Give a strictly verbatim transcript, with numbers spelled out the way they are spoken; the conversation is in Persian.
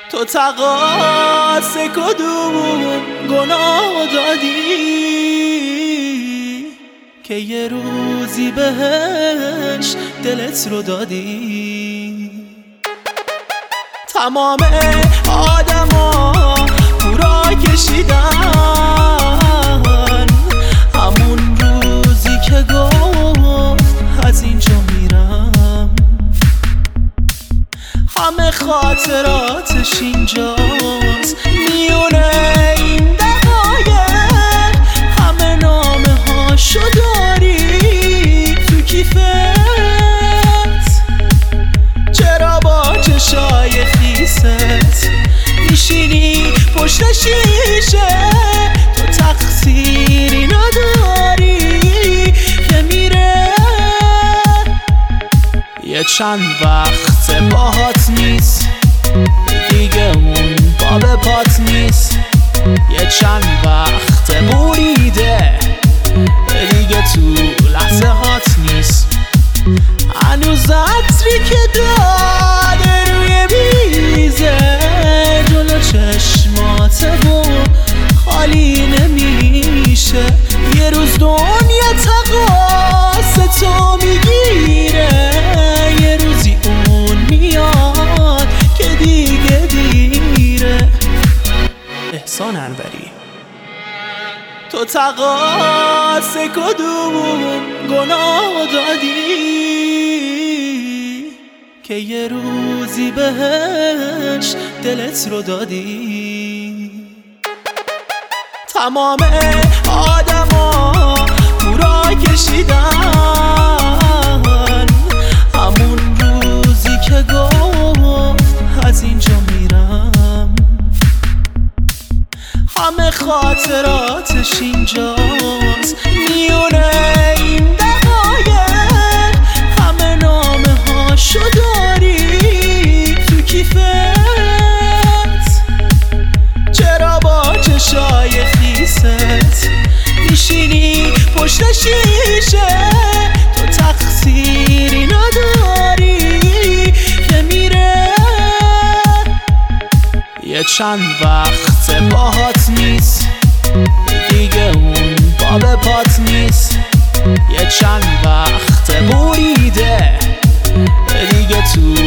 تو تقاص کدوم گناه دادی که یه روزی بهش دلت رو دادی. تمام آدما پورا کشیدن همون روزی که گفت از اینجا میرم. همه خاطراتش اینجاست میونه این دقایق، همه نامه هاشو داری تو کیفت. چرا با چشای خیست میشینی پشت شیشه؟ تو تقصیری نداری که میره. یه چند وقت باهات نیست دیگه، اون پا به پات نیست. یه چند وقت بوریده دیگه تو لحظه هات نیست. هنوز عطری که داده روی میزه جلو چشماته و خالی نمیشه. یه روز دنیا تقاص تو میگیره، یه روزی اون میاد که دیگه دیره. احسان انوری. تو تقاص کدوم گناه دادی که یه روزی بهش دلت رو دادی. تمام آدما پورا کشیدن همون روزی که گفت از اینجا میرم. همه خاطراتش اینجاست میونه این دقایق، همه نامه هاشو داری تو کیفت. چرا با چشای خیست میشینی پشت شیشه؟ تو تقصیری نداری که میره. یه چند وقت باهات نیست دیگه، اون پا به پات نیست. یه چند وقت بوریده دیگه تو